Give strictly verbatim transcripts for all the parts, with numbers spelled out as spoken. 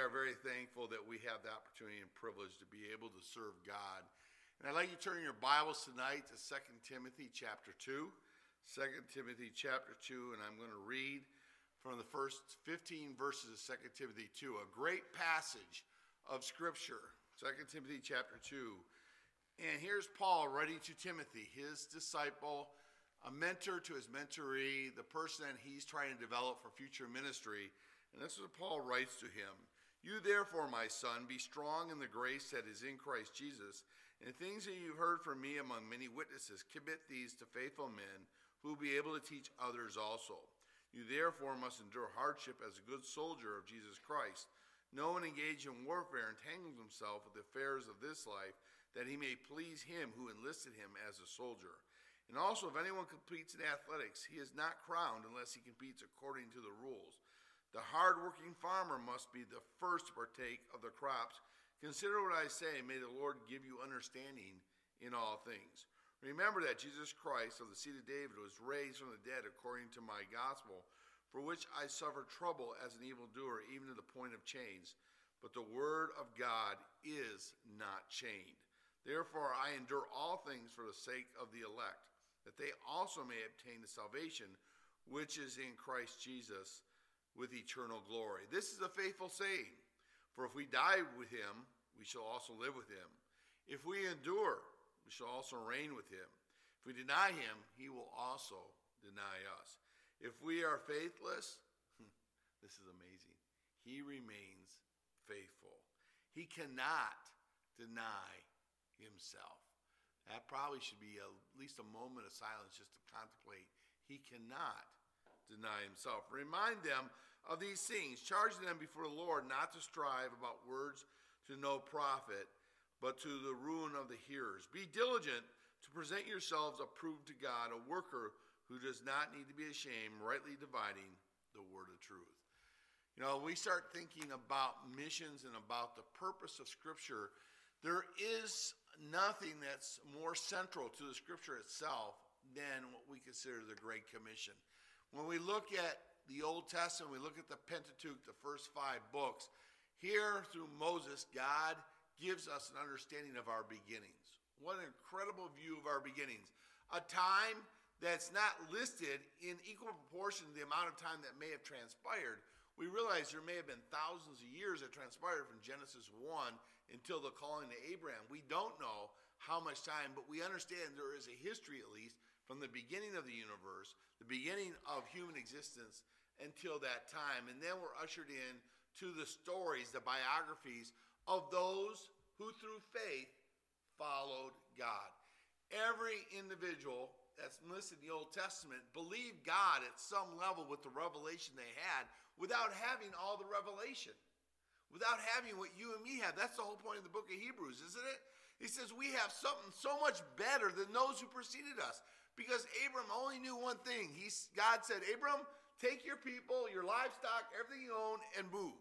are very thankful that we have the opportunity and privilege to be able to serve God. And I'd like you to turn your Bibles tonight to Second Timothy chapter two. Second Timothy chapter two, and I'm going to read from the first fifteen verses of Second Timothy two, a great passage of Scripture. Second Timothy chapter two. And here's Paul writing to Timothy, his disciple, a mentor to his mentoree, the person that he's trying to develop for future ministry. And this is what Paul writes to him. You therefore, my son, be strong in the grace that is in Christ Jesus. And the things that you've heard from me among many witnesses, commit these to faithful men who will be able to teach others also. You therefore must endure hardship as a good soldier of Jesus Christ. No one engaged in warfare entangles himself with the affairs of this life, that he may please him who enlisted him as a soldier. And also, if anyone competes in athletics, he is not crowned unless he competes according to the rules. The hard-working farmer must be the first to partake of the crops. Consider what I say. May the Lord give you understanding in all things. Remember that Jesus Christ of the seed of David was raised from the dead according to my gospel, for which I suffered trouble as an evildoer, even to the point of chains. But the word of God is not chained. Therefore I endure all things for the sake of the elect, that they also may obtain the salvation which is in Christ Jesus with eternal glory. This is a faithful saying, for if we die with him, we shall also live with him. If we endure, we shall also reign with him. If we deny him, he will also deny us. If we are faithless, this is amazing, he remains faithful. He cannot deny himself. That probably should be a, at least a moment of silence just to contemplate. He cannot deny himself. Remind them of these things, charging them before the Lord not to strive about words to no profit, but to the ruin of the hearers. Be diligent to present yourselves approved to God, a worker who does not need to be ashamed, rightly dividing the word of truth. You know, we start thinking about missions and about the purpose of Scripture. There is nothing that's more central to the Scripture itself than what we consider the Great Commission. When we look at the Old Testament, we look at the Pentateuch, the first five books. Here, through Moses, God gives us an understanding of our beginnings. What an incredible view of our beginnings. A time that's not listed in equal proportion to the amount of time that may have transpired. We realize there may have been thousands of years that transpired from Genesis one until the calling to Abraham. We don't know how much time, but we understand there is a history, at least, from the beginning of the universe, the beginning of human existence until that time. And then we're ushered in to the stories, the biographies of those who through faith followed God. Every individual that's listed in the Old Testament believed God at some level with the revelation they had without having all the revelation, without having what you and me have. That's the whole point of the book of Hebrews, isn't it? He says we have something so much better than those who preceded us, because Abram only knew one thing. He, God said, Abram, take your people, your livestock, everything you own, and move.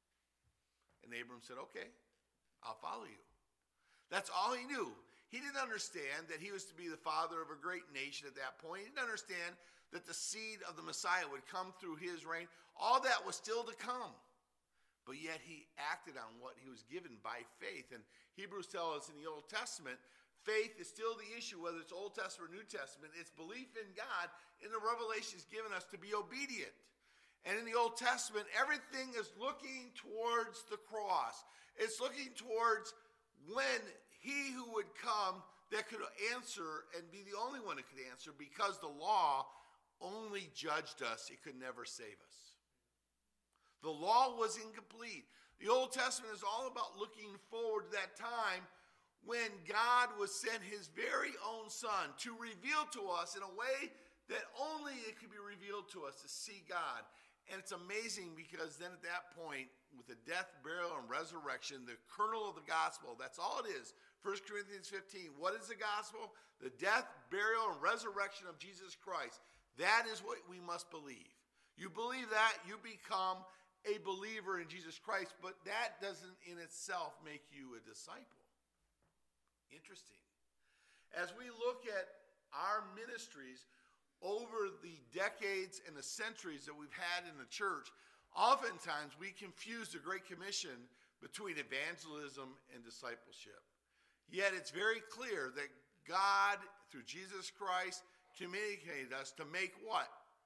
And Abram said, okay, I'll follow you. That's all he knew. He didn't understand that he was to be the father of a great nation at that point. He didn't understand that the seed of the Messiah would come through his reign. All that was still to come. But yet he acted on what he was given by faith. And Hebrews tell us in the Old Testament, faith is still the issue, whether it's Old Testament or New Testament. It's belief in God, and the revelation is given us to be obedient. And in the Old Testament, everything is looking towards the cross. It's looking towards when he who would come that could answer and be the only one that could answer, because the law only judged us. It could never save us. The law was incomplete. The Old Testament is all about looking forward to that time when God would send his very own son to reveal to us in a way that only it could be revealed to us, to see God. And it's amazing because then at that point, with the death, burial, and resurrection, the kernel of the gospel, that's all it is. First Corinthians fifteen, what is the gospel? The death, burial, and resurrection of Jesus Christ. That is what we must believe. You believe that, you become a believer in Jesus Christ, but that doesn't in itself make you a disciple. Interesting. As we look at our ministries over the decades and the centuries that we've had in the church, Oftentimes, we confuse the Great Commission between evangelism and discipleship. Yet it's very clear that God, through Jesus Christ, communicated us to make what?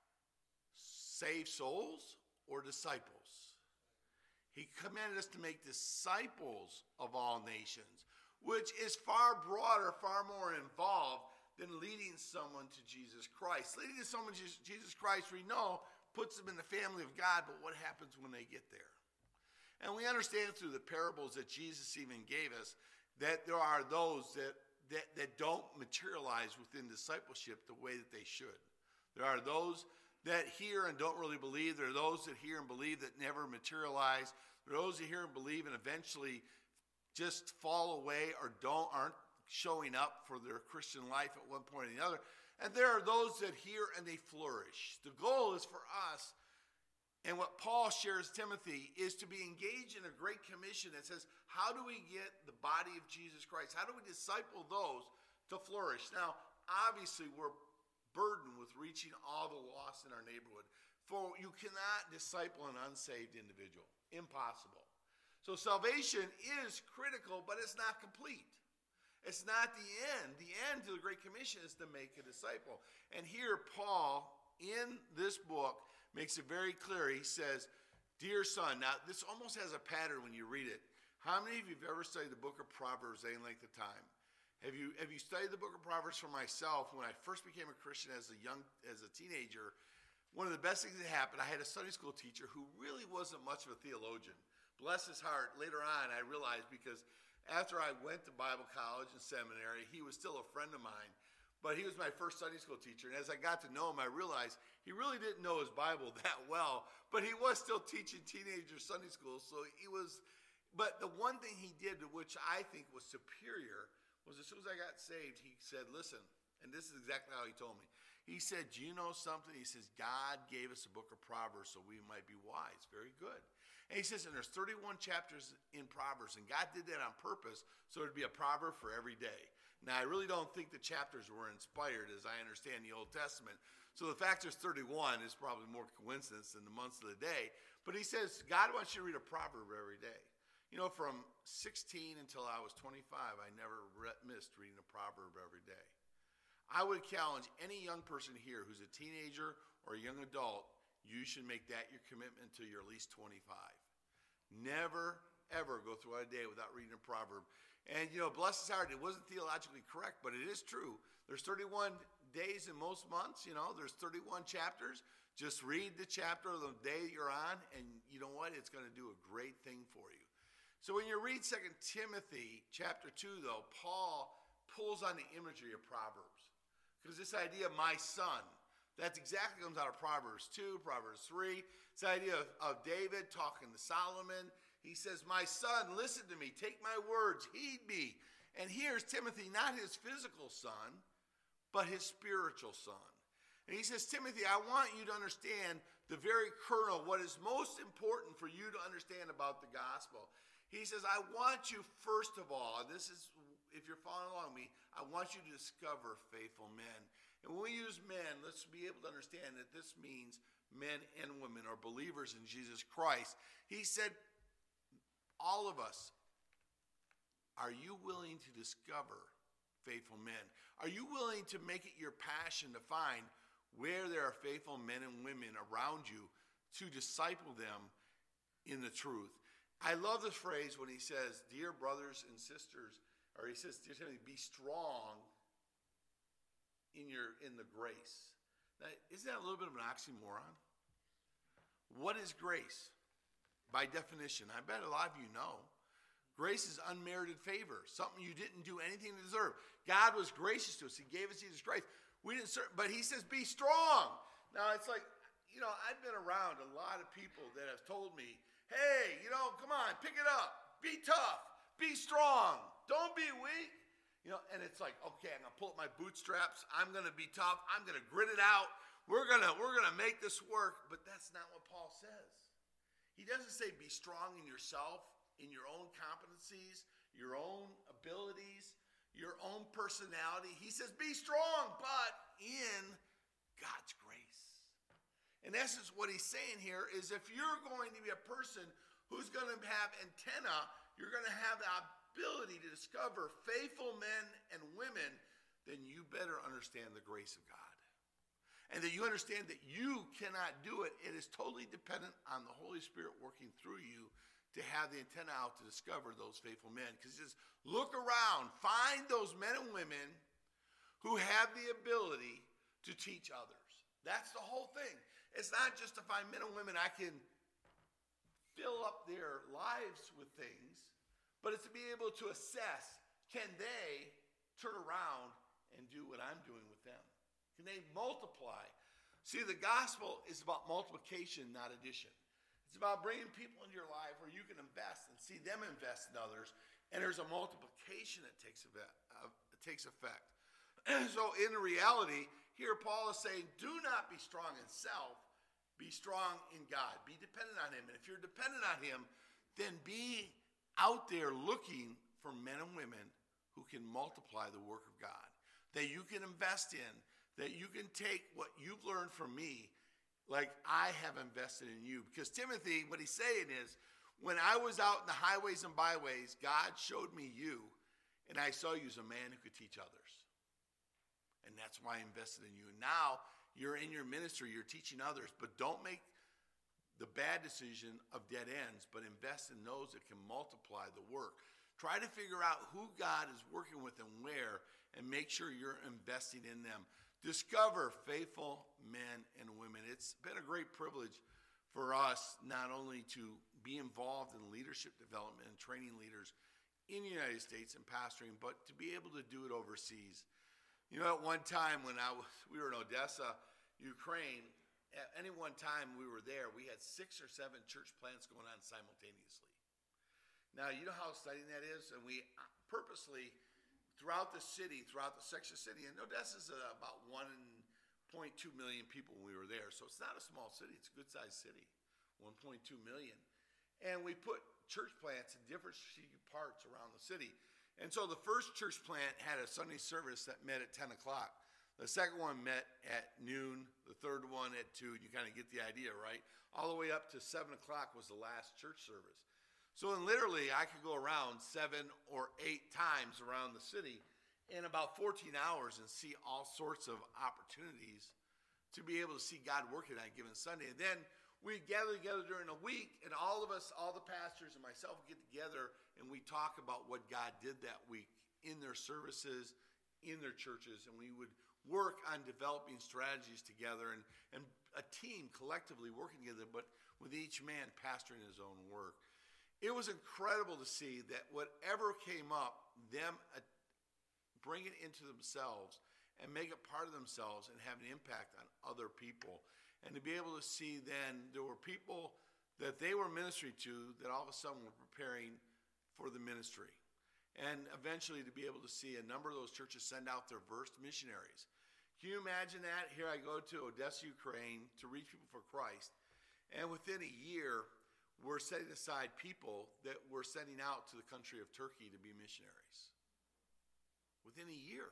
Save souls or disciples. He commanded us to make disciples of all nations, which is far broader, far more involved than leading someone to Jesus Christ. Leading someone to Jesus Christ, we know, puts them in the family of God, but what happens when they get there? And we understand through the parables that Jesus even gave us that there are those that, that, that don't materialize within discipleship the way that they should. There are those that hear and don't really believe. There are those that hear and believe that never materialize. There are those that hear and believe and eventually just fall away or don't aren't showing up for their Christian life at one point or the other. And there are those that hear and they flourish. The goal is for us, and what Paul shares Timothy, is to be engaged in a great commission that says, how do we get the body of Jesus Christ? How do we disciple those to flourish? Now, obviously, we're burdened with reaching all the lost in our neighborhood. For you cannot disciple an unsaved individual. Impossible. So salvation is critical, but it's not complete. It's not the end. The end to the Great Commission is to make a disciple. And here, Paul, in this book, makes it very clear. He says, dear son, now this almost has a pattern when you read it. How many of you have ever studied the book of Proverbs any length of time? Have you have you studied the book of Proverbs? For myself, when I first became a Christian as a young, as a teenager, one of the best things that happened, I had a Sunday school teacher who really wasn't much of a theologian. Bless his heart. Later on, I realized, because after I went to Bible college and seminary, he was still a friend of mine. But he was my first Sunday school teacher. And as I got to know him, I realized he really didn't know his Bible that well. But he was still teaching teenager Sunday school. So he was, but the one thing he did, which I think was superior, was as soon as I got saved, he said, listen, and this is exactly how he told me. He said, do you know something? He says, God gave us a book of Proverbs so we might be wise. Very good. And he says, and there's thirty-one chapters in Proverbs, and God did that on purpose so it'd be a proverb for every day. Now, I really don't think the chapters were inspired as I understand the Old Testament. So the fact there's thirty-one is probably more coincidence than the months of the day. But he says, God wants you to read a proverb every day. You know, from sixteen until I was twenty-five, I never re- missed reading a proverb every day. I would challenge any young person here who's a teenager or a young adult, you should make that your commitment until you're at least twenty-five. Never, ever go through a day without reading a proverb. And, you know, bless his heart, it wasn't theologically correct, but it is true. There's thirty-one days in most months, you know, there's thirty-one chapters. Just read the chapter of the day you're on, and you know what? It's going to do a great thing for you. So when you read Second Timothy chapter two, though, Paul pulls on the imagery of Proverbs. Because this idea of my son, that's exactly comes out of Proverbs two, Proverbs three. It's the idea of, of David talking to Solomon. He says, my son, listen to me, take my words, heed me. And here's Timothy, not his physical son, but his spiritual son. And he says, Timothy, I want you to understand the very kernel, what is most important for you to understand about the gospel. He says, I want you, first of all, and this is, if you're following along with me, I want you to discover faithful men. And when we use men, let's be able to understand that this means men and women are believers in Jesus Christ. He said, all of us, are you willing to discover faithful men? Are you willing to make it your passion to find where there are faithful men and women around you to disciple them in the truth? I love this phrase when he says, dear brothers and sisters, or he says, dear Timothy, be strong in your in the grace. Now, isn't that a little bit of an oxymoron? What is grace? By definition, I bet a lot of you know. Grace is unmerited favor, something you didn't do anything to deserve. God was gracious to us. He gave us Jesus Christ. We didn't serve, but he says, be strong. Now, it's like, you know, I've been around a lot of people that have told me, hey, you know, come on, pick it up. Be tough. Be strong. Don't be weak. You know, and it's like, okay, I'm going to pull up my bootstraps. I'm going to be tough. I'm going to grit it out. We're going to we're going to make this work. But that's not what Paul says. He doesn't say be strong in yourself, in your own competencies, your own abilities, your own personality. He says be strong, but in God's grace. In essence, what he's saying here is if you're going to be a person who's going to have antenna, you're going to have the ability to discover faithful men and women, then you better understand the grace of God. And that you understand that you cannot do it. It is totally dependent on the Holy Spirit working through you to have the antenna out to discover those faithful men. Because he says, look around, find those men and women who have the ability to teach others. That's the whole thing. It's not just to find men and women I can fill up their lives with things, but it's to be able to assess, can they turn around and do what I'm doing with them? Can they multiply? See, the gospel is about multiplication, not addition. It's about bringing people into your life where you can invest and see them invest in others, and there's a multiplication that takes effect. Uh, takes effect. So in reality, here Paul is saying, do not be strong in self, be strong in God. Be dependent on him. And if you're dependent on him, then be out there looking for men and women who can multiply the work of God, that you can invest in, that you can take what you've learned from me like I have invested in you. Because Timothy, what he's saying is, when I was out in the highways and byways, God showed me you, and I saw you as a man who could teach others. And that's why I invested in you. And now you're in your ministry, you're teaching others, but don't make the bad decision of dead ends, but invest in those that can multiply the work. Try to figure out who God is working with and where, and make sure you're investing in them. Discover faithful men and women. It's been a great privilege for us not only to be involved in leadership development and training leaders in the United States and pastoring, but to be able to do it overseas. You know, at one time when I was, we were in Odessa, Ukraine, at any one time we were there, we had six or seven church plants going on simultaneously. Now, you know how exciting that is? And we purposely, throughout the city, throughout the section of the city, and Odessa's uh, about one point two million people when we were there. So it's not a small city. It's a good-sized city, one point two million. And we put church plants in different strategic parts around the city. And so the first church plant had a Sunday service that met at ten o'clock. The second one met at noon. The third one at two. You kind of get the idea, right? All the way up to seven o'clock was the last church service. So then literally I could go around seven or eight times around the city in about fourteen hours and see all sorts of opportunities to be able to see God working on a given Sunday. And then we gather together during a week, and all of us, all the pastors and myself get together, and we talk about what God did that week in their services, in their churches, and we would work on developing strategies together and, and a team collectively working together, but with each man pastoring his own work. It was incredible to see that whatever came up, them uh, bring it into themselves and make it part of themselves and have an impact on other people. And to be able to see then there were people that they were ministry to that all of a sudden were preparing for the ministry. And eventually to be able to see a number of those churches send out their first missionaries. Can you imagine that? Here I go to Odessa, Ukraine to reach people for Christ. And within a year, we're setting aside people that we're sending out to the country of Turkey to be missionaries. Within a year.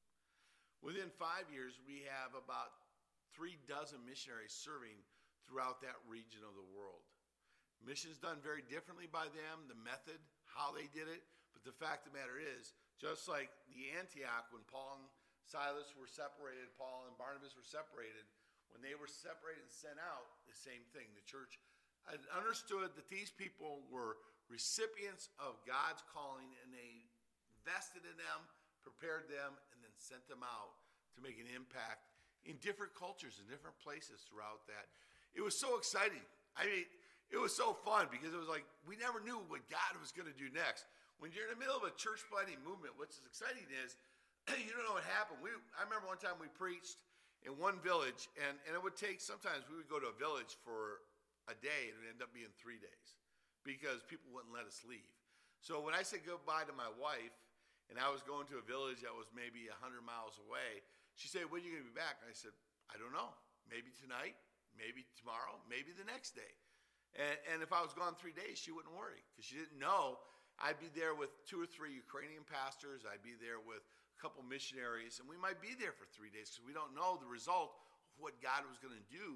Within five years, we have about three dozen missionaries serving throughout that region of the world. Missions done very differently by them, the method, how they did it. But the fact of the matter is, just like the Antioch, when Paul and Silas were separated, Paul and Barnabas were separated, when they were separated and sent out, the same thing. The church had understood that these people were recipients of God's calling, and they invested in them, prepared them, and then sent them out to make an impact in different cultures and different places throughout that. It was so exciting. I mean, it was so fun because it was like we never knew what God was going to do next. When you're in the middle of a church planting movement, what's exciting is you don't know what happened. We, I remember one time we preached in one village, and, and it would take, sometimes we would go to a village for a day, and it would end up being three days because people wouldn't let us leave. So when I said goodbye to my wife, and I was going to a village that was maybe one hundred miles away, she said, when are you going to be back? And I said, I don't know. Maybe tonight, maybe tomorrow, maybe the next day. And, and if I was gone three days, she wouldn't worry because she didn't know I'd be there with two or three Ukrainian pastors. I'd be there with a couple missionaries, and we might be there for three days because we don't know the result of what God was going to do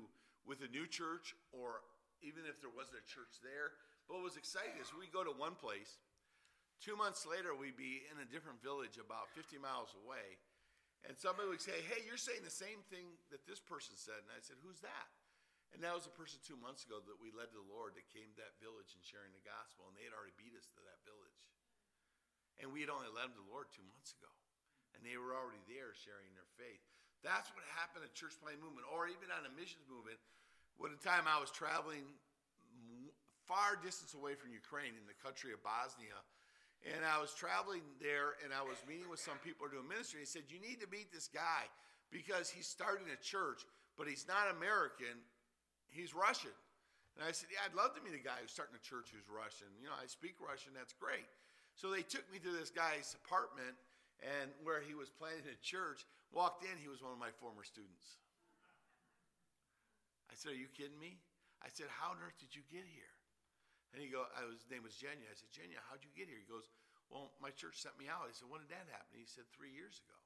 with a new church, or even if there wasn't a church there. But what was exciting is we go to one place. Two months later, we'd be in a different village about fifty miles away. And somebody would say, hey, you're saying the same thing that this person said. And I said, who's that? And that was a person two months ago that we led to the Lord that came to that village and sharing the gospel. And they had already beat us to that village. And we had only led them to the Lord two months ago. And they were already there sharing their faith. That's what happened at Church Planting Movement, or even on a missions movement. One time I was traveling far distance away from Ukraine in the country of Bosnia. And I was traveling there, and I was meeting with some people doing ministry. He said, you need to meet this guy because he's starting a church, but he's not American. He's Russian. And I said, yeah, I'd love to meet a guy who's starting a church who's Russian. You know, I speak Russian. That's great. So they took me to this guy's apartment, and where he was planting a church. Walked in, he was one of my former students. I said, are you kidding me? I said, how on earth did you get here? And he go, I was, his name was Jenya. I said, Jenya, how'd you get here? He goes, well, my church sent me out. I said, when did that happen? He said, three years ago.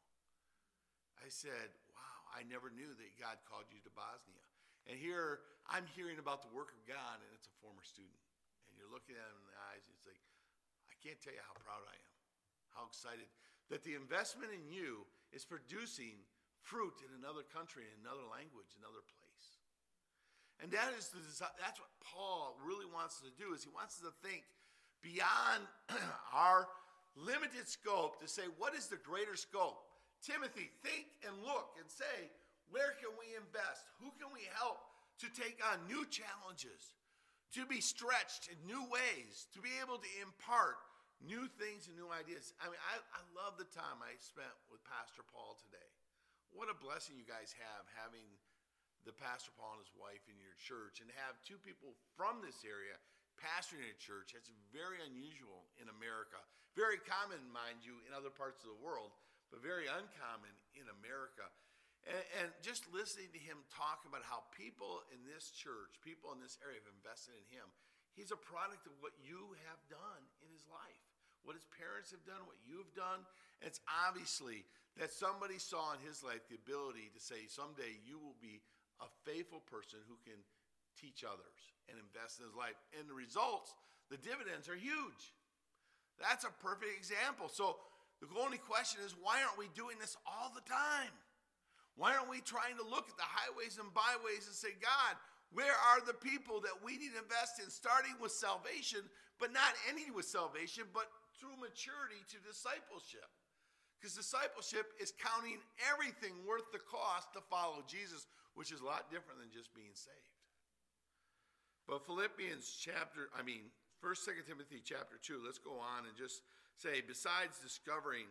I said, wow, I never knew that God called you to Bosnia. And here, I'm hearing about the work of God, and it's a former student. And you're looking at him in the eyes, and it's like, I can't tell you how proud I am, how excited that the investment in you is producing fruit in another country, in another language, another place. And that is the, that's what Paul really wants us to do, is he wants us to think beyond our limited scope to say, what is the greater scope? Timothy, think and look and say, where can we invest? Who can we help to take on new challenges, to be stretched in new ways, to be able to impart new things and new ideas. I mean, I, I love the time I spent with Pastor Paul today. What a blessing you guys have, having the Pastor Paul and his wife in your church, and have two people from this area pastoring a church. That's very unusual in America. Very common, mind you, in other parts of the world, but very uncommon in America. And, and just listening to him talk about how people in this church, people in this area have invested in him. He's a product of what you have done in his life, what his parents have done, what you've done. And it's obviously that somebody saw in his life the ability to say, someday you will be a faithful person who can teach others and invest in his life. And the results, the dividends are huge. That's a perfect example. So the only question is, why aren't we doing this all the time? Why aren't we trying to look at the highways and byways and say, God, where are the people that we need to invest in, starting with salvation, but not ending with salvation, but through maturity to discipleship? Because discipleship is counting everything worth the cost to follow Jesus, which is a lot different than just being saved. But Philippians chapter, I mean, First, Second Timothy chapter two, let's go on and just say, besides discovering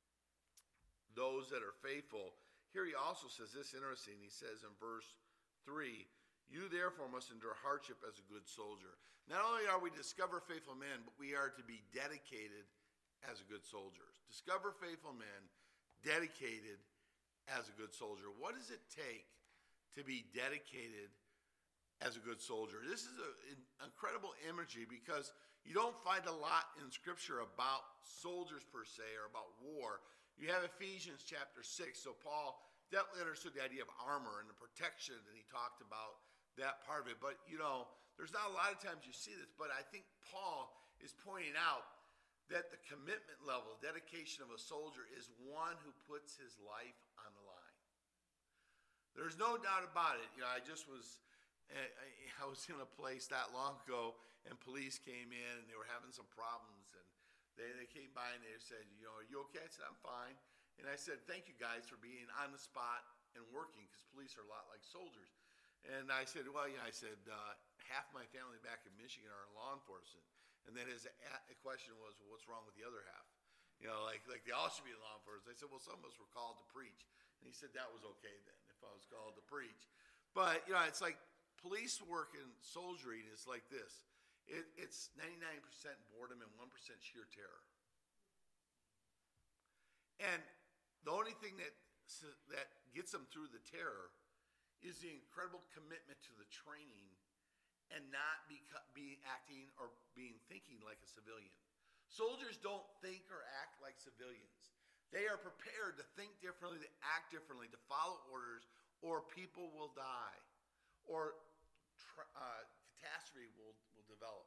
those that are faithful, here he also says this interesting. He says in verse three, you therefore must endure hardship as a good soldier. Not only are we to discover faithful men, but we are to be dedicated as a good soldier. Discover faithful men, dedicated as a good soldier. What does it take to be dedicated as a good soldier? This is a, an incredible imagery, because you don't find a lot in Scripture about soldiers per se, or about war. You have Ephesians chapter six, so Paul definitely understood the idea of armor and the protection, and he talked about that part of it. But, you know, there's not a lot of times you see this, but I think Paul is pointing out that the commitment level, dedication of a soldier is one who puts his life on the line. There's no doubt about it. You know, I just was, I was in a place not long ago, and police came in, and they were having some problems, and they, they came by, and they said, you know, are you okay? I said, I'm fine. And I said, thank you guys for being on the spot and working, because police are a lot like soldiers. And I said, well, yeah, I said, uh, half my family back in Michigan are in law enforcement. And then his a- question was, well, what's wrong with the other half? You know, like, like they all should be in law enforcement. I said, well, some of us were called to preach. And he said that was okay then, if I was called to preach. But, you know, it's like police work and soldiering is like this. It, it's ninety-nine percent boredom and one percent sheer terror. And the only thing that, that gets them through the terror is the incredible commitment to the training and not be, be acting or being thinking like a civilian. Soldiers don't think or act like civilians. They are prepared to think differently, to act differently, to follow orders, or people will die. or tra- uh, catastrophe will, will develop.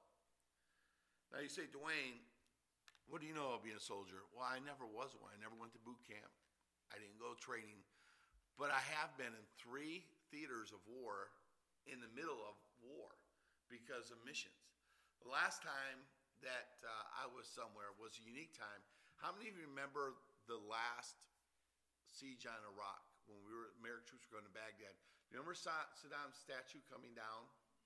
Now you say, Dwayne, what do you know of being a soldier? Well, I never was one. I never went to boot camp. I didn't go training. But I have been in three theaters of war in the middle of war because of missions. The last time that uh, I was somewhere was a unique time. How many of you remember the last siege on Iraq when we were American troops were going to Baghdad? Remember Saddam's statue coming down?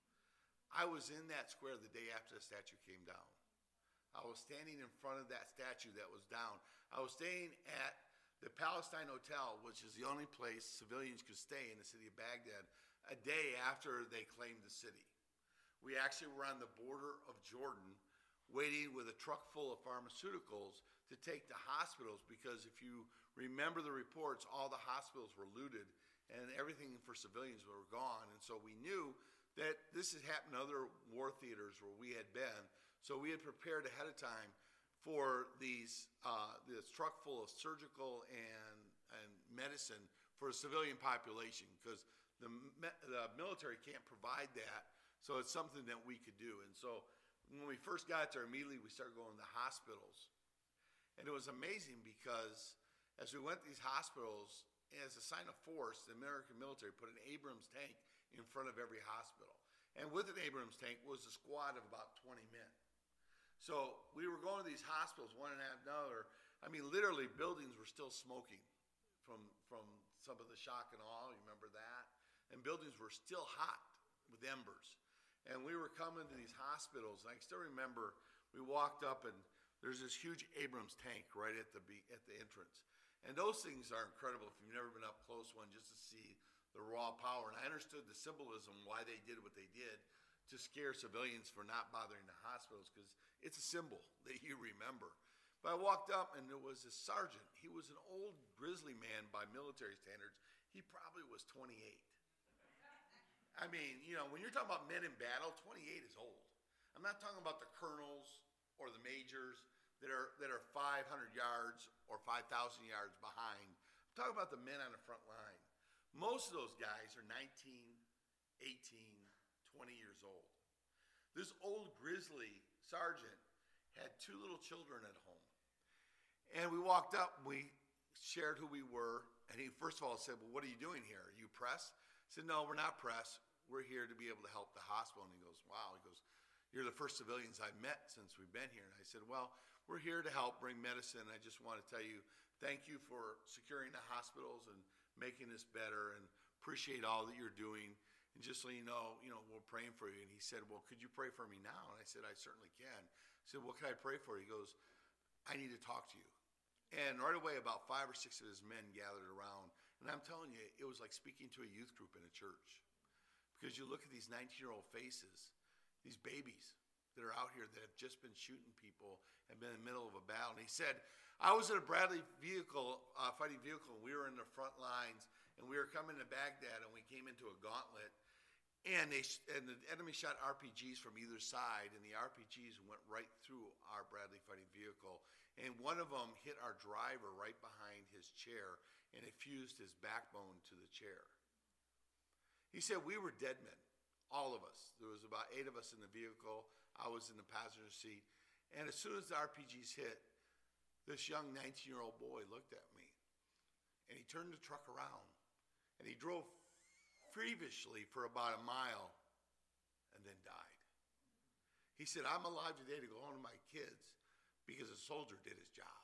I was in that square the day after the statue came down. I was standing in front of that statue that was down. I was staying at the Palestine Hotel, which is the only place civilians could stay in the city of Baghdad, a day after they claimed the city. We actually were on the border of Jordan waiting with a truck full of pharmaceuticals to take to hospitals because if you remember the reports, all the hospitals were looted and everything for civilians were gone. And so we knew that this had happened in other war theaters where we had been. So we had prepared ahead of time for these uh, this truck full of surgical and, and medicine for the civilian population because the, the military can't provide that. So it's something that we could do. And so when we first got there, immediately we started going to hospitals. And it was amazing because as we went to these hospitals, as a sign of force, the American military put an Abrams tank in front of every hospital. And with an Abrams tank was a squad of about twenty men. So we were going to these hospitals, one and after another. I mean, literally, buildings were still smoking from from some of the shock and awe. You remember that? And buildings were still hot with embers. And we were coming to these hospitals, and I still remember we walked up, and there's this huge Abrams tank right at the at the entrance. And those things are incredible if you've never been up close one, just to see the raw power. And I understood the symbolism, why they did what they did, to scare civilians for not bothering the hospitals, because it's a symbol that you remember. But I walked up, and there was a sergeant. He was an old, grizzly man by military standards. He probably was twenty-eight. I mean, you know, when you're talking about men in battle, twenty-eight is old. I'm not talking about the colonels or the majors that are that are five hundred yards or five thousand yards behind. I'm talking about the men on the front line. Most of those guys are nineteen, eighteen, twenty years old. This old grizzly sergeant had two little children at home. And we walked up, we shared who we were, and he first of all said, well, what are you doing here? Are you press? I said, no, we're not press. We're here to be able to help the hospital. And he goes, wow. He goes, you're the first civilians I've met since we've been here. And I said, well, we're here to help bring medicine. I just want to tell you, thank you for securing the hospitals and making this better, and appreciate all that you're doing. And just so you know, you know, we're praying for you. And he said, well, could you pray for me now? And I said, I certainly can. I said, what can I pray for? He goes, I need to talk to you. And right away, about five or six of his men gathered around. And I'm telling you, it was like speaking to a youth group in a church. Because you look at these nineteen-year-old faces, these babies that are out here that have just been shooting people and been in the middle of a battle. And he said, I was in a Bradley vehicle, uh, fighting vehicle, and we were in the front lines, and we were coming to Baghdad, and we came into a gauntlet. And they and the enemy shot R P Gs from either side, and the R P Gs went right through our Bradley fighting vehicle. And one of them hit our driver right behind his chair, and it fused his backbone to the chair. He said we were dead men, all of us. There was about eight of us in the vehicle. I was in the passenger seat. And as soon as the R P Gs hit, this young nineteen-year-old boy looked at me, and he turned the truck around, and he drove feverishly for about a mile and then died. He said, I'm alive today to go home to my kids because a soldier did his job.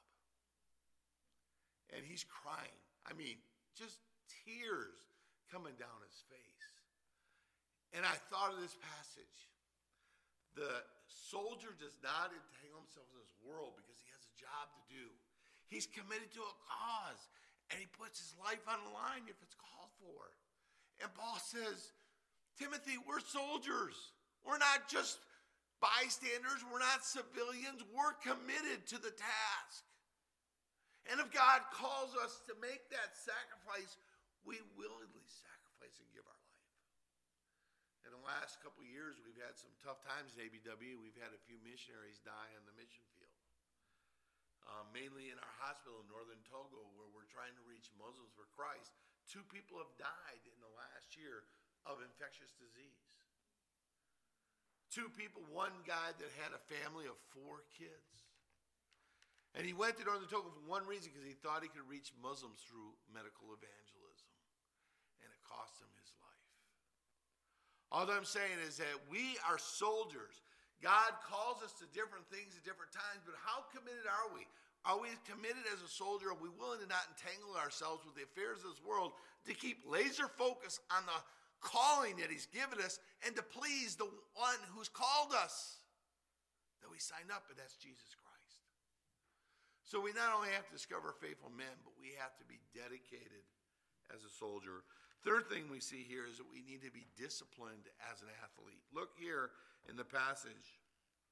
And he's crying. I mean, just tears coming down his face. And I thought of this passage. The soldier does not entangle himself in this world because he has a job to do. He's committed to a cause, and he puts his life on the line if it's called for. And Paul says, Timothy, we're soldiers. We're not just bystanders. We're not civilians. We're committed to the task. And if God calls us to make that sacrifice, we willingly sacrifice and give our life. In the last couple of years, we've had some tough times in A B W. We've had a few missionaries die on the mission field. Uh, mainly in our hospital in northern Togo, where we're trying to reach Muslims for Christ. Two people have died in the last year of infectious disease. Two people, one guy that had a family of four kids. And he went to Northern Togo for one reason, because he thought he could reach Muslims through medical evangelism. And it cost him his life. All I'm saying is that we are soldiers. God calls us to different things at different times, but how committed are we? Are we committed as a soldier? Are we willing to not entangle ourselves with the affairs of this world, to keep laser focus on the calling that he's given us, and to please the one who's called us? That we signed up, and that's Jesus Christ. So we not only have to discover faithful men, but we have to be dedicated as a soldier. Third thing we see here is that we need to be disciplined as an athlete. Look here in the passage.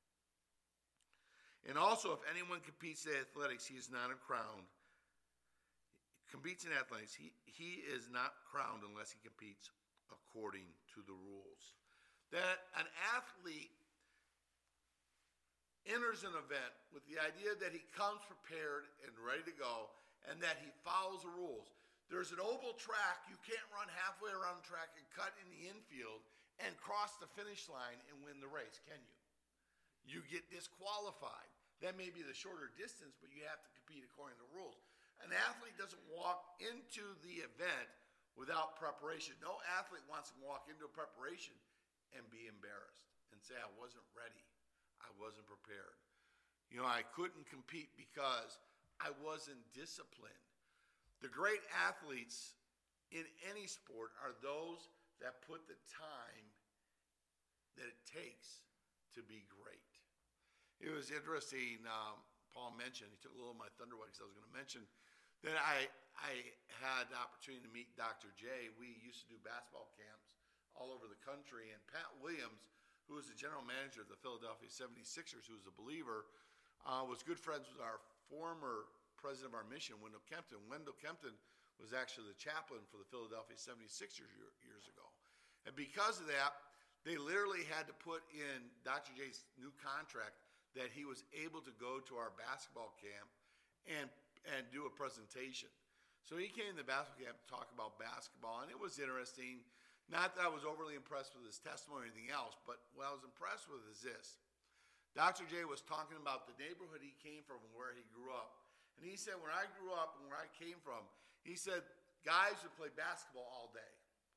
And also, if anyone competes in athletics, he is not crowned. Competes in athletics, he, he is not crowned unless he competes according to the rules. That an athlete enters an event with the idea that he comes prepared and ready to go, and that he follows the rules. There's an oval track. You can't run halfway around the track and cut in the infield and cross the finish line and win the race, can you? You get disqualified. That may be the shorter distance, but you have to compete according to the rules. An athlete doesn't walk into the event without preparation. No athlete wants to walk into a preparation and be embarrassed and say, I wasn't ready. I wasn't prepared. You know, I couldn't compete because I wasn't disciplined. The great athletes in any sport are those that put the time that it takes to be great. It was interesting, um, Paul mentioned, he took a little of my thunder away because I was going to mention that I, I had the opportunity to meet Doctor J. We used to do basketball camps all over the country, and Pat Williams, who was the general manager of the Philadelphia seventy-sixers, who was a believer, uh, was good friends with our former president of our mission, Wendell Kempton. Wendell Kempton was actually the chaplain for the Philadelphia seventy-sixers year, years ago. And because of that, they literally had to put in Doctor J's new contract that he was able to go to our basketball camp and and do a presentation. So he came to the basketball camp to talk about basketball, and it was interesting. Not that I was overly impressed with his testimony or anything else, but what I was impressed with is this. Doctor J was talking about the neighborhood he came from and where he grew up. And he said, when I grew up and where I came from, he said, guys would play basketball all day.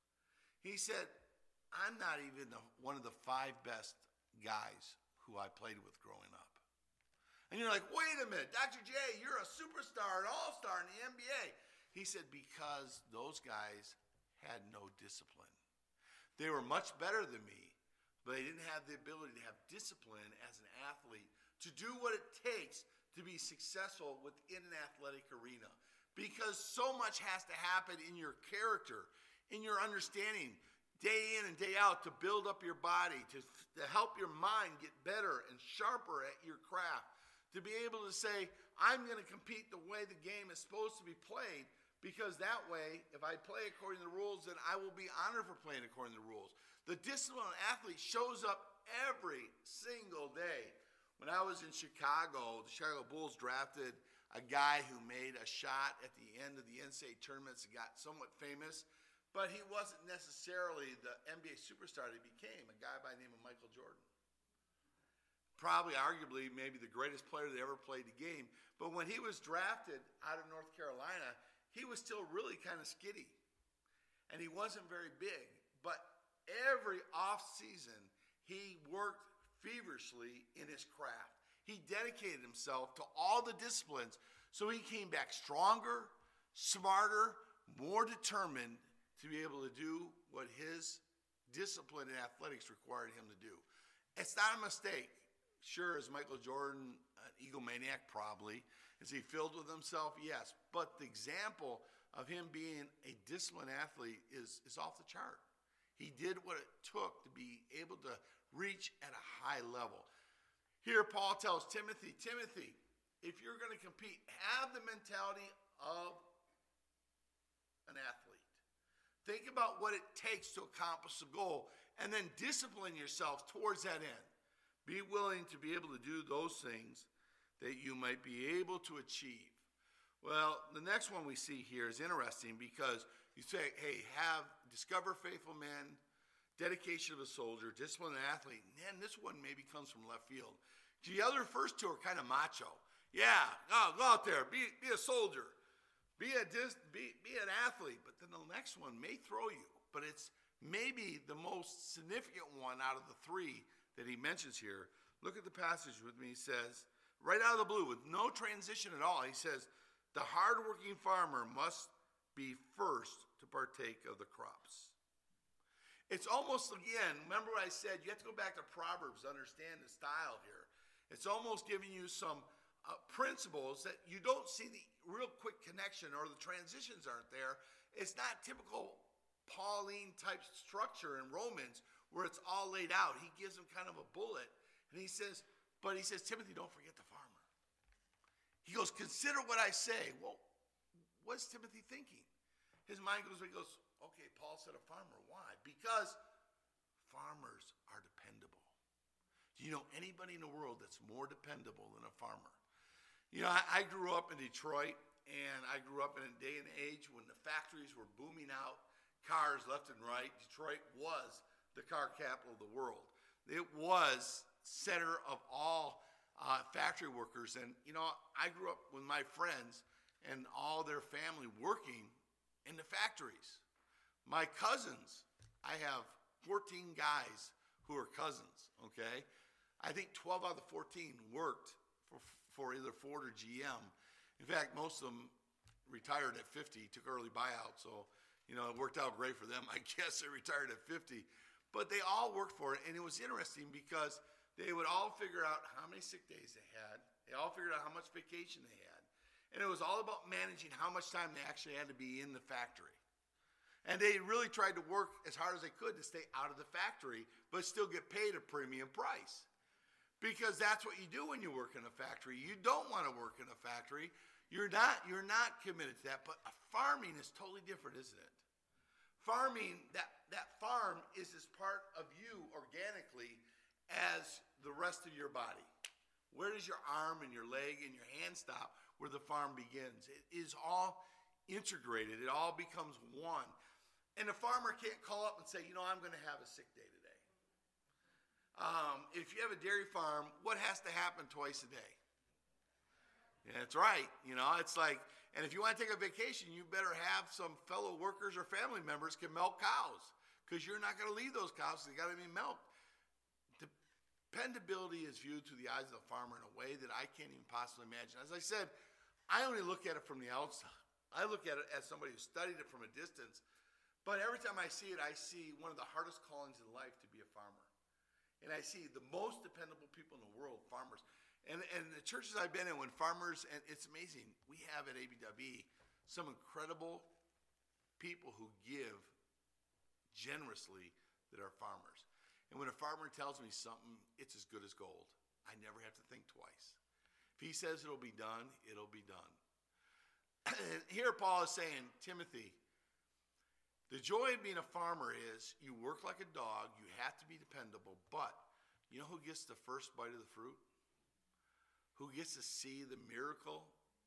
He said, I'm not even the, one of the five best guys who I played with growing up. And you're like, wait a minute, Doctor J, you're a superstar, an all-star in the N B A. He said, because those guys had no discipline. They were much better than me, but they didn't have the ability to have discipline as an athlete to do what it takes to be successful within an athletic arena. Because so much has to happen in your character, in your understanding, day in and day out, to build up your body, to, to help your mind get better and sharper at your craft, to be able to say, I'm going to compete the way the game is supposed to be played, because that way, if I play according to the rules, then I will be honored for playing according to the rules. The disciplined athlete shows up every single day. When I was in Chicago, the Chicago Bulls drafted a guy who made a shot at the end of the N C double A tournaments and got somewhat famous, but he wasn't necessarily the N B A superstar that he became, a guy by the name of Michael Jordan. Probably, arguably, maybe the greatest player that ever played the game. But when he was drafted out of North Carolina, he was still really kind of skitty. And he wasn't very big. But every offseason, he worked feverishly in his craft. He dedicated himself to all the disciplines, so he came back stronger, smarter, more determined to be able to do what his discipline in athletics required him to do. It's not a mistake. Sure, is Michael Jordan an egomaniac? Probably. Is he filled with himself? Yes. But the example of him being a disciplined athlete is, is off the chart. He did what it took to be able to reach at a high level. Here Paul tells Timothy, Timothy, if you're going to compete, have the mentality of an athlete. Think about what it takes to accomplish the goal, and then discipline yourself towards that end. Be willing to be able to do those things that you might be able to achieve. Well, the next one we see here is interesting because You say, hey, have discover faithful men, dedication of a soldier, discipline of an athlete. And then this one maybe comes from left field. The other first two are kind of macho. Yeah, go, go out there, be, be a soldier, be a dis, be, be an athlete. But then the next one may throw you. But it's maybe the most significant one out of the three that he mentions here. Look at the passage with me. He says, right out of the blue, with no transition at all, he says, the hardworking farmer must be first to partake of the crops. It's almost, again, remember what I said, you have to go back to Proverbs to understand the style here. It's almost giving you some uh, principles that you don't see the real quick connection, or the transitions aren't there. It's not typical Pauline type structure in Romans where it's all laid out. He gives them kind of a bullet, and he says, but he says, Timothy, don't forget the farmer. He goes, consider what I say. Well, what's Timothy thinking? His mind goes, he goes, okay, Paul said a farmer. Why? Because farmers are dependable. Do you know anybody in the world that's more dependable than a farmer? You know, I, I grew up in Detroit, and I grew up in a day and age when the factories were booming out, cars left and right. Detroit was the car capital of the world. It was center of all uh, factory workers. And, you know, I grew up with my friends and all their family working in the factories. My cousins, I have fourteen guys who are cousins, okay? I think twelve out of the fourteen worked for, for either Ford or G M. In fact, most of them retired at fifty, took early buyout, so, you know, it worked out great for them. I guess they retired at fifty. But they all worked for it, and it was interesting because they would all figure out how many sick days they had. They all figured out how much vacation they had. And it was all about managing how much time they actually had to be in the factory. And they really tried to work as hard as they could to stay out of the factory, but still get paid a premium price. Because that's what you do when you work in a factory. You don't want to work in a factory. You're not, you're not committed to that. But farming is totally different, isn't it? Farming, that, that farm is as part of you organically as the rest of your body. Where does your arm and your leg and your hand stop? Where the farm begins. It is all integrated. It all becomes one. And the farmer can't call up and say, you know, I'm going to have a sick day today. Um, if you have a dairy farm, what has to happen twice a day? Yeah, that's right. You know, it's like, and if you want to take a vacation, you better have some fellow workers or family members can milk cows, because you're not going to leave those cows. They got to be milked. Dependability is viewed through the eyes of the farmer in a way that I can't even possibly imagine. As I said, I only look at it from the outside. I look at it as somebody who studied it from a distance. But every time I see it, I see one of the hardest callings in life to be a farmer. And I see the most dependable people in the world, farmers. And, and the churches I've been in, when farmers, and it's amazing, we have at A B W some incredible people who give generously that are farmers. And when a farmer tells me something, it's as good as gold. I never have to think twice. If he says it'll be done, it'll be done. And here Paul is saying, Timothy, the joy of being a farmer is you work like a dog, you have to be dependable, but you know who gets the first bite of the fruit? Who gets to see the miracle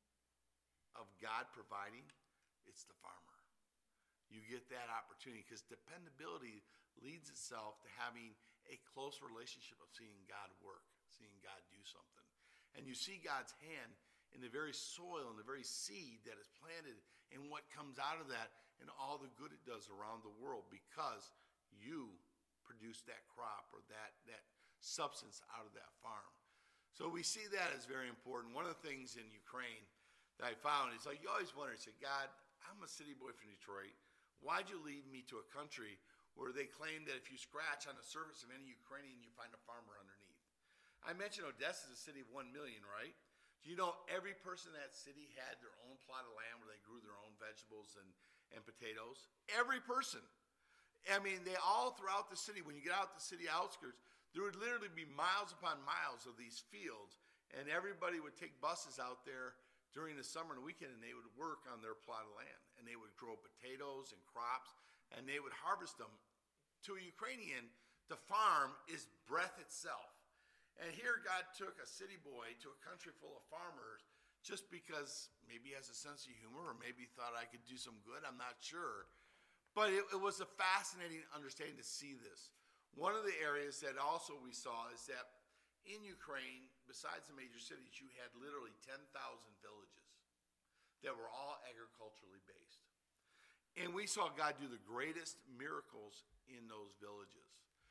of God providing? It's the farmer. You get that opportunity because dependability leads itself to having a close relationship of seeing God work, seeing God do something. And you see God's hand in the very soil and the very seed that is planted and what comes out of that and all the good it does around the world because you produce that crop or that, that substance out of that farm. So we see that as very important. One of the things in Ukraine that I found is like you always wonder, I said, God, I'm a city boy from Detroit. Why'd you lead me to a country where they claim that if you scratch on the surface of any Ukrainian, you find a farmer underneath? I mentioned Odessa is a city of one million, right? Do you know every person in that city had their own plot of land where they grew their own vegetables and, and potatoes? Every person. I mean, they all throughout the city, when you get out the city outskirts, there would literally be miles upon miles of these fields, and everybody would take buses out there during the summer and the weekend, and they would work on their plot of land, and they would grow potatoes and crops, and they would harvest them. To a Ukrainian, the farm is breath itself. And here God took a city boy to a country full of farmers just because maybe he has a sense of humor or maybe thought I could do some good. I'm not sure. But it, it was a fascinating understanding to see this. One of the areas that also we saw is that in Ukraine, besides the major cities, you had literally ten thousand villages that were all agriculturally based. And we saw God do the greatest miracles in those villages.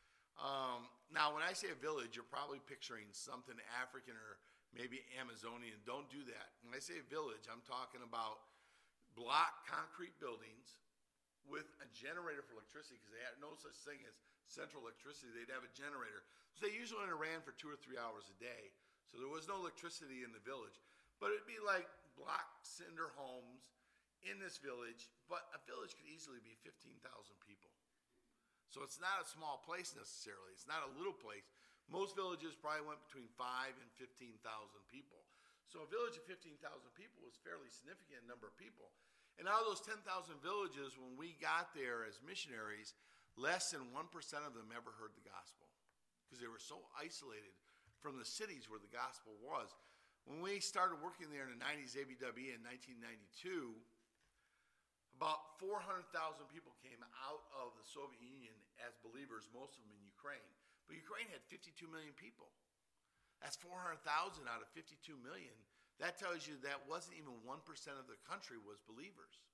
Um, now, when I say a village, you're probably picturing something African or maybe Amazonian. Don't do that. When I say a village, I'm talking about block concrete buildings with a generator for electricity, because they had no such thing as central electricity. They'd have a generator. So they usually only ran for two or three hours a day. So there was no electricity in the village. But it'd be like block cinder homes in this village, but a village could easily be fifteen thousand people. So it's not a small place necessarily. It's not a little place. Most villages probably went between five and fifteen thousand people. So a village of fifteen thousand people was fairly significant number of people. And out of those ten thousand villages, when we got there as missionaries, less than one percent of them ever heard the gospel because they were so isolated from the cities where the gospel was. When we started working there in the nineties, A B W in nineteen ninety-two, about four hundred thousand people came out of the Soviet Union as believers, most of them in Ukraine. But Ukraine had fifty-two million people. That's four hundred thousand out of fifty-two million. That tells you that wasn't even one percent of the country was believers.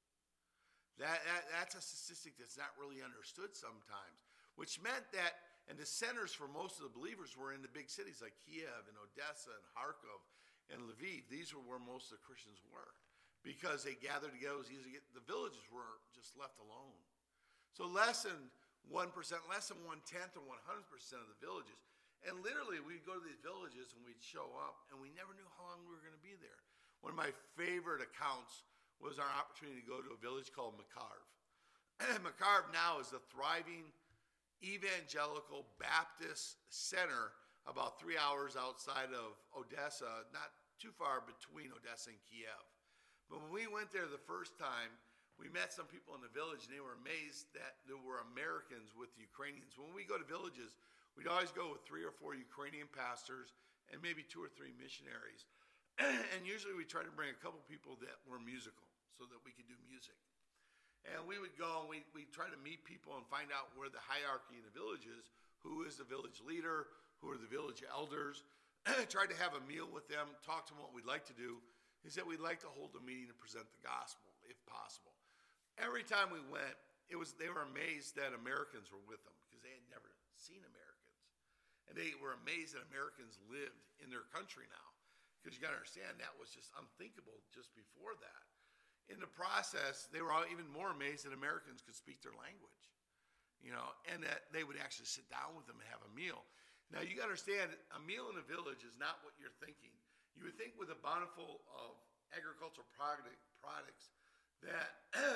That, that That's a statistic that's not really understood sometimes, which meant that, and the centers for most of the believers were in the big cities like Kiev and Odessa and Kharkov and Lviv. These were where most of the Christians were because they gathered together. It was easy to get, the villages were just left alone. So less than one percent, less than one-tenth or one hundred percent of the villages. And literally, we'd go to these villages and we'd show up, and we never knew how long we were going to be there. One of my favorite accounts was our opportunity to go to a village called Makarov. Makarov now is a thriving evangelical Baptist center about three hours outside of Odessa, not too far between Odessa and Kiev. But when we went there the first time, we met some people in the village, and they were amazed that there were Americans with Ukrainians. When we go to villages, we'd always go with three or four Ukrainian pastors and maybe two or three missionaries. And usually we try to bring a couple people that were musical so that we could do music. And we would go and we we'd try to meet people and find out where the hierarchy in the village is, who is the village leader, who are the village elders. Tried to have a meal with them, talk to them what we'd like to do. He said we'd like to hold a meeting and present the gospel, if possible. Every time we went, it was they were amazed that Americans were with them because they had never seen Americans. And they were amazed that Americans lived in their country now. Because you got to understand, that was just unthinkable just before that. In the process, they were all even more amazed that Americans could speak their language, you know, and that they would actually sit down with them and have a meal. Now, you got to understand, a meal in a village is not what you're thinking. You would think with a bountiful of agricultural product, products that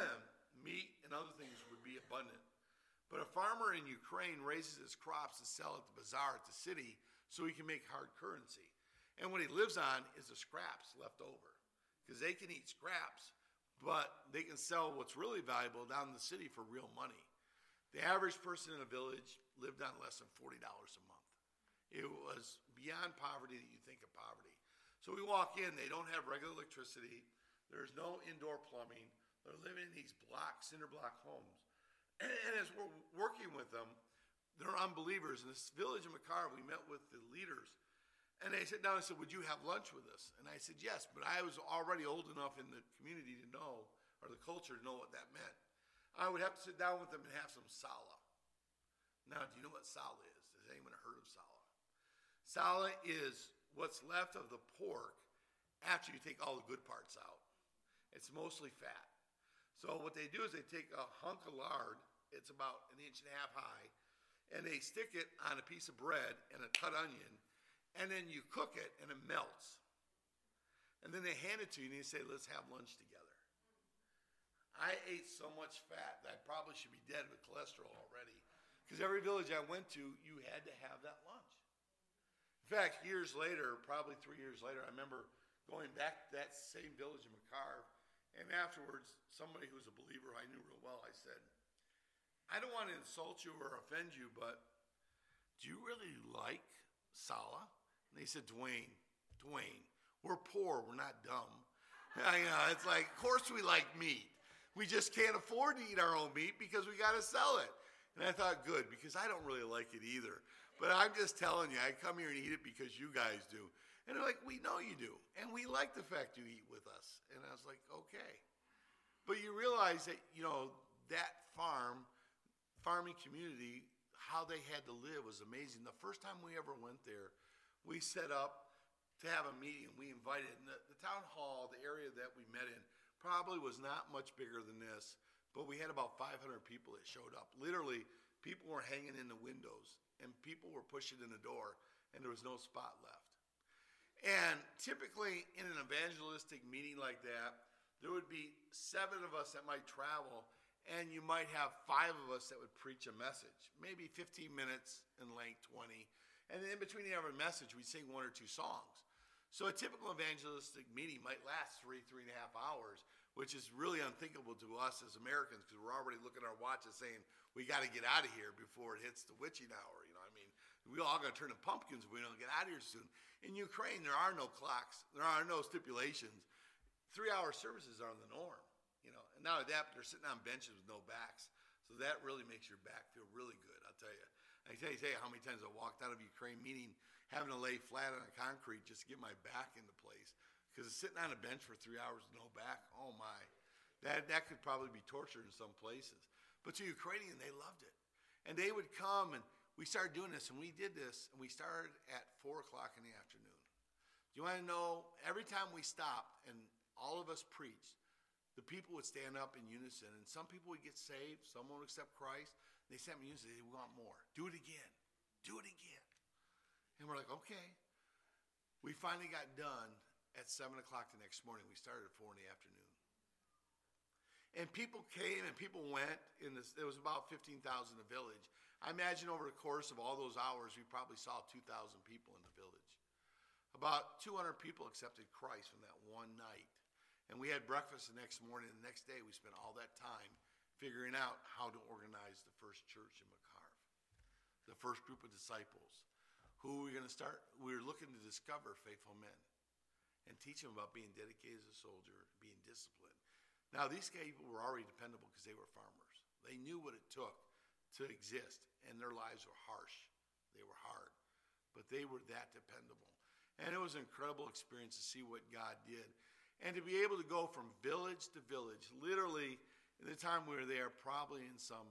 meat and other things would be abundant. But a farmer in Ukraine raises his crops to sell at the bazaar at the city so he can make hard currency. And what he lives on is the scraps left over. Because they can eat scraps, but they can sell what's really valuable down in the city for real money. The average person in a village lived on less than forty dollars a month. It was beyond poverty that you think of poverty. So we walk in, they don't have regular electricity. There's no indoor plumbing. They're living in these block, cinder block homes. And, and as we're working with them, they're unbelievers. In this village in Makarov, we met with the leaders. And they sat down and said, would you have lunch with us? And I said, yes, but I was already old enough in the community to know, or the culture to know what that meant. I would have to sit down with them and have some sala. Now, do you know what sala is? Has anyone heard of sala? Sala is what's left of the pork after you take all the good parts out. It's mostly fat. So what they do is they take a hunk of lard, it's about an inch and a half high, and they stick it on a piece of bread and a cut onion, and then you cook it, and it melts. And then they hand it to you, and they say, let's have lunch together. I ate so much fat that I probably should be dead with cholesterol already. Because every village I went to, you had to have that lunch. In fact, years later, probably three years later, I remember going back to that same village in Makarov, and afterwards, somebody who was a believer I knew real well, I said, I don't want to insult you or offend you, but do you really like sala? And they said, Dwayne, Dwayne, we're poor. We're not dumb. You know, it's like, of course we like meat. We just can't afford to eat our own meat because we got to sell it. And I thought, good, because I don't really like it either. But I'm just telling you, I come here and eat it because you guys do. And they're like, we know you do. And we like the fact you eat with us. And I was like, okay. But you realize that, you know, that farm, farming community, how they had to live was amazing. The first time we ever went there, we set up to have a meeting. We invited, and the, the town hall, the area that we met in, probably was not much bigger than this, but we had about five hundred people that showed up. Literally, people were hanging in the windows, and people were pushing in the door, and there was no spot left. And typically, in an evangelistic meeting like that, there would be seven of us that might travel, and you might have five of us that would preach a message, maybe fifteen minutes in length, twenty. And then in between every message, we'd sing one or two songs. So a typical evangelistic meeting might last three, three and a half hours, which is really unthinkable to us as Americans because we're already looking at our watches saying, we got to get out of here before it hits the witching hour. You know what I mean? We all got to turn to pumpkins if we don't get out of here soon. In Ukraine, there are no clocks. There are no stipulations. Three-hour services are the norm. You know, and not only that, but they're sitting on benches with no backs. So that really makes your back feel really good, I'll tell you. I tell you, tell you how many times I walked out of a Ukraine meeting having to lay flat on a concrete just to get my back into place. Because sitting on a bench for three hours with no back, oh my. That, that could probably be torture in some places. But to Ukrainian, they loved it. And they would come, and we started doing this, and we did this, and we started at four o'clock in the afternoon. Do you want to know, every time we stopped and all of us preached, the people would stand up in unison, and some people would get saved, some would accept Christ. They sent me unison, they want more. Do it again. Do it again. And we're like, okay. We finally got done at seven o'clock the next morning. We started at four in the afternoon. And people came and people went. In this, it was about fifteen thousand in the village. I imagine over the course of all those hours, we probably saw two thousand people in the village. About two hundred people accepted Christ from that one night. And we had breakfast the next morning. And the next day, we spent all that time figuring out how to organize the first church in McCarve, the first group of disciples. Who were we going to start? We were looking to discover faithful men and teach them about being dedicated as a soldier, being disciplined. Now, these people were already dependable because they were farmers. They knew what it took to exist, and their lives were harsh. They were hard, but they were that dependable. And it was an incredible experience to see what God did. And to be able to go from village to village, literally, in the time we were there, probably in some,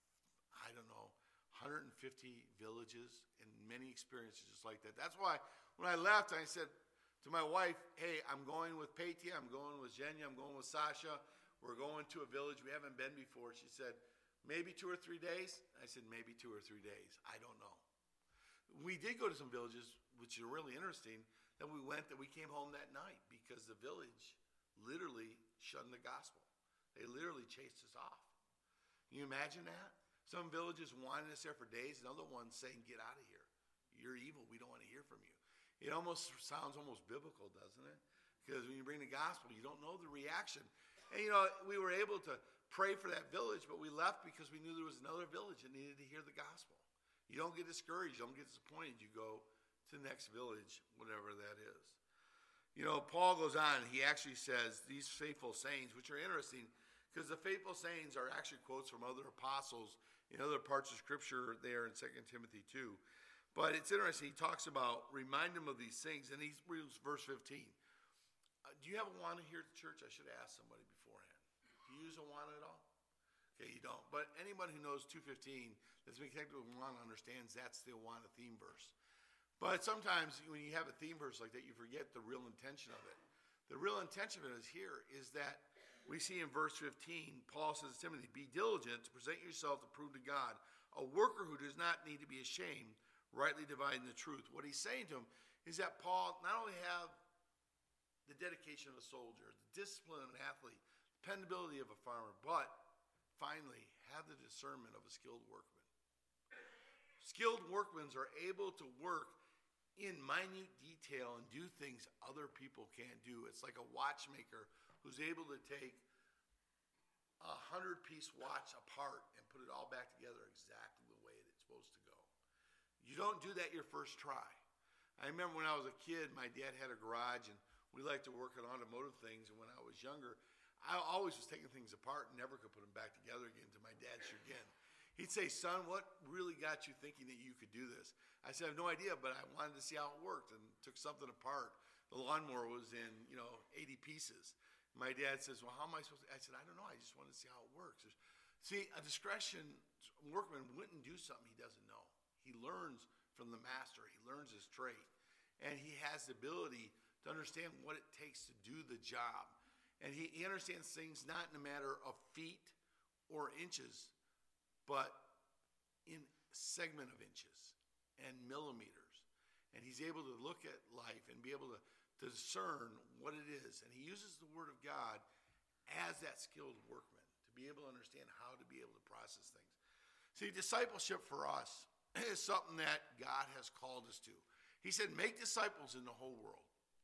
I don't know, one hundred fifty villages and many experiences just like that. That's why when I left, I said to my wife, hey, I'm going with Petya, I'm going with Zhenya, I'm going with Sasha. We're going to a village we haven't been before. She said, maybe two or three days? I said, maybe two or three days. I don't know. We did go to some villages, which are really interesting, that we went, that we came home that night because the village literally shunned the gospel. They literally chased us off. Can you imagine that? Some villages wanted us there for days, and other ones saying, get out of here. You're evil. We don't want to hear from you. It almost sounds almost biblical, doesn't it? Because when you bring the gospel, you don't know the reaction. And, you know, we were able to pray for that village, but we left because we knew there was another village that needed to hear the gospel. You don't get discouraged. You don't get disappointed. You go to the next village, whatever that is. You know, Paul goes on. He actually says these faithful sayings, which are interesting, because the faithful sayings are actually quotes from other apostles in other parts of Scripture there in Second Timothy two. But it's interesting. He talks about, remind them of these things, and he reads verse fifteen. Uh, do you have Awana here at the church? I should have asked somebody beforehand. Do you use Awana at all? Okay, you don't. But anyone who knows two fifteen that's been connected with Awana understands that's the Awana theme verse. But sometimes when you have a theme verse like that, you forget the real intention of it. The real intention of it is here is that we see in verse fifteen, Paul says to Timothy, be diligent to present yourself approved to God, a worker who does not need to be ashamed, rightly dividing the truth. What he's saying to him is that Paul not only have the dedication of a soldier, the discipline of an athlete, dependability of a farmer, but finally have the discernment of a skilled workman. Skilled workmen are able to work in minute detail and do things other people can't do. It's like a watchmaker who's able to take a hundred-piece watch apart and put it all back together exactly the way it's supposed to go. You don't do that your first try. I remember when I was a kid, my dad had a garage, and we like to work on automotive things, and when I was younger, I always was taking things apart and never could put them back together again to my dad's chagrin. He'd say, son, what really got you thinking that you could do this? I said, I have no idea, but I wanted to see how it worked and took something apart. The lawnmower was in, you know, eighty pieces. My dad says, well, how am I supposed to? I said, I don't know. I just wanted to see how it works. There's, see, a discretion workman wouldn't do something he doesn't know. He learns from the master. He learns his trade. And he has the ability to understand what it takes to do the job. And he, he understands things not in a matter of feet or inches, but in segment of inches and millimeters. And he's able to look at life and be able to, to discern what it is. And he uses the word of God as that skilled workman to be able to understand how to be able to process things. See, discipleship for us is something that God has called us to. He said, make disciples in the whole world.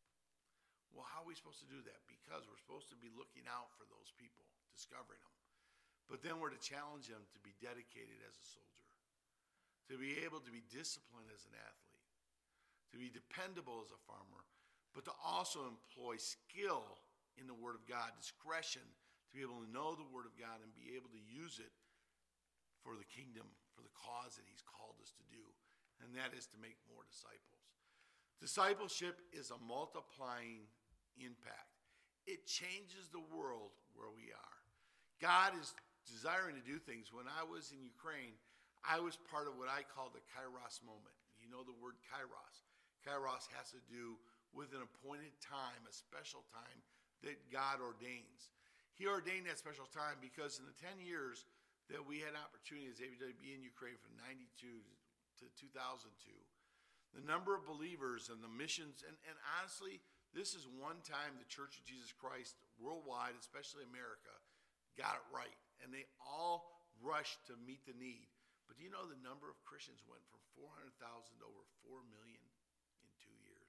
Well, how are we supposed to do that? Because we're supposed to be looking out for those people, discovering them. But then we're to challenge them to be dedicated as a soldier, to be able to be disciplined as an athlete, to be dependable as a farmer, but to also employ skill in the Word of God, discretion, to be able to know the Word of God and be able to use it for the kingdom, for the cause that he's called us to do, and that is to make more disciples. Discipleship is a multiplying impact. It changes the world where we are. God is desiring to do things. When I was in Ukraine, I was part of what I call the Kairos moment. You know the word Kairos. Kairos has to do with an appointed time, a special time that God ordains. He ordained that special time because in the ten years that we had opportunity as A B W to be in Ukraine from ninety-two to two thousand two, the number of believers and the missions, and, and honestly, this is one time the Church of Jesus Christ worldwide, especially America, got it right. And they all rushed to meet the need. But do you know the number of Christians went from four hundred thousand to over four million in two years?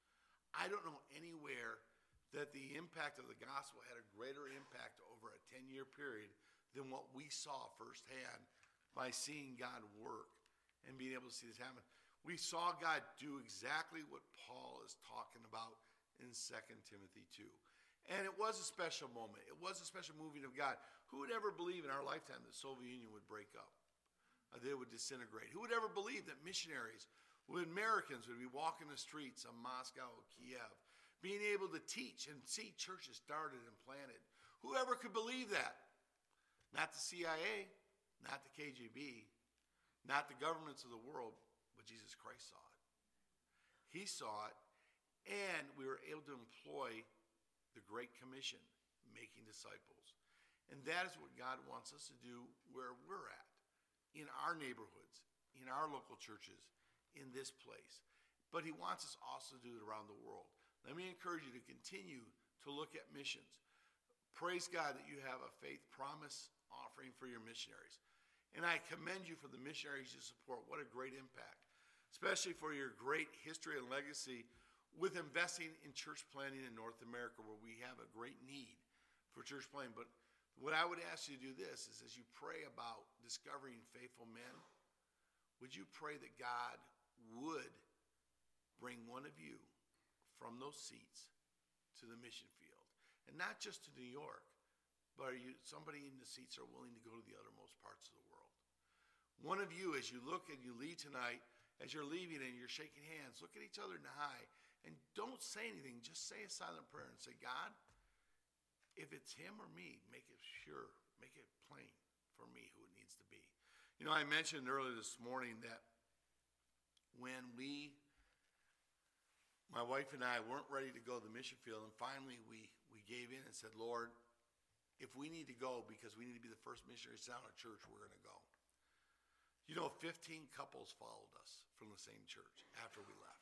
I don't know anywhere that the impact of the gospel had a greater impact over a ten-year period than what we saw firsthand by seeing God work and being able to see this happen. We saw God do exactly what Paul is talking about in Second Timothy two. And it was a special moment. It was a special moving of God. Who would ever believe in our lifetime that the Soviet Union would break up? Uh, they would disintegrate. Who would ever believe that missionaries, would Americans would be walking the streets of Moscow, Kiev, being able to teach and see churches started and planted? Whoever could believe that? Not the C I A, not the K G B, not the governments of the world, but Jesus Christ saw it. He saw it, and we were able to employ the Great Commission, making disciples. And that is what God wants us to do where we're at, in our neighborhoods, in our local churches, in this place. But he wants us also to do it around the world. Let me encourage you to continue to look at missions. Praise God that you have a faith promise offering for your missionaries. And I commend you for the missionaries you support. What a great impact, especially for your great history and legacy with investing in church planting in North America, where we have a great need for church planting. But what I would ask you to do this is, as you pray about discovering faithful men, would you pray that God would bring one of you from those seats to the mission field? And not just to New York, but are you, somebody in the seats are willing to go to the uttermost parts of the world. One of you, as you look and you leave tonight, as you're leaving and you're shaking hands, look at each other in the eye and don't say anything. Just say a silent prayer and say, God, if it's him or me, make it sure, make it plain for me who it needs to be. You know, I mentioned earlier this morning that when we, my wife and I, weren't ready to go to the mission field, and finally we, we gave in and said, Lord, if we need to go because we need to be the first missionaries down our church, we're going to go. You know, fifteen couples followed us from the same church after we left.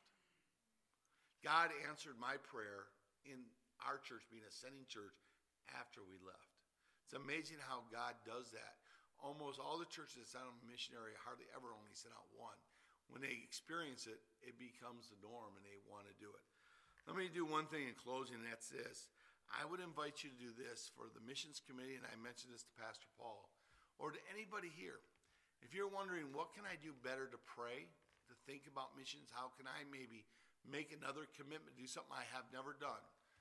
God answered my prayer in our church being a sending church after we left. It's amazing how God does that. Almost all the churches that send out a missionary hardly ever only send out one. When they experience it, it becomes the norm and they want to do it. Let me do one thing in closing, and that's this. I would invite you to do this for the missions committee, and I mentioned this to Pastor Paul, or to anybody here. If you're wondering, what can I do better to pray, to think about missions? How can I maybe make another commitment, do something I have never done?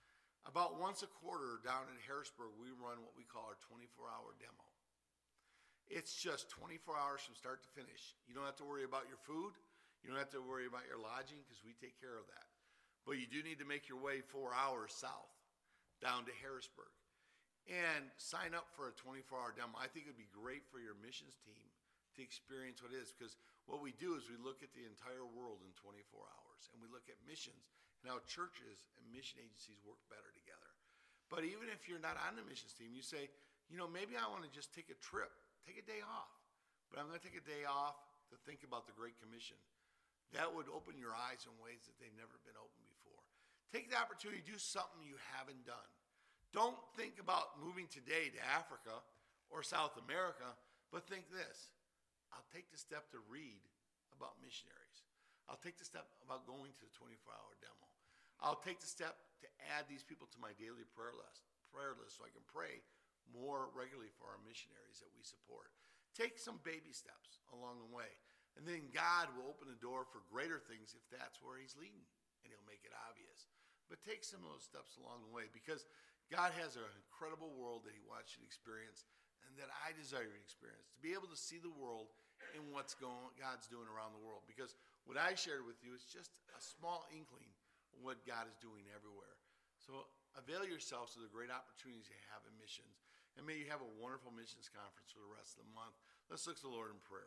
About once a quarter down in Harrisburg, we run what we call our twenty-four hour demo. It's just twenty-four hours from start to finish. You don't have to worry about your food. You don't have to worry about your lodging because we take care of that. But you do need to make your way four hours south down to Harrisburg and sign up for a twenty-four hour demo. I think it would be great for your missions team to experience what it is, because what we do is we look at the entire world in twenty-four hours, and we look at missions and how churches and mission agencies work better together. But even if you're not on the missions team, you say, you know, maybe I want to just take a trip. Take a day off, but I'm going to take a day off to think about the Great Commission. That would open your eyes in ways that they've never been opened before. Take the opportunity to do something you haven't done. Don't think about moving today to Africa or South America, but think this. I'll take the step to read about missionaries. I'll take the step about going to the twenty-four hour demo. I'll take the step to add these people to my daily prayer list, prayer list so I can pray more regularly for our missionaries that we support. Take some baby steps along the way, and then God will open the door for greater things if that's where he's leading, and he'll make it obvious. But take some of those steps along the way, because God has an incredible world that he wants you to experience, and that I desire you to experience, to be able to see the world in what's going, God's doing around the world. Because what I shared with you is just a small inkling of what God is doing everywhere. So avail yourselves of the great opportunities you have in missions. And may you have a wonderful missions conference for the rest of the month. Let's look to the Lord in prayer.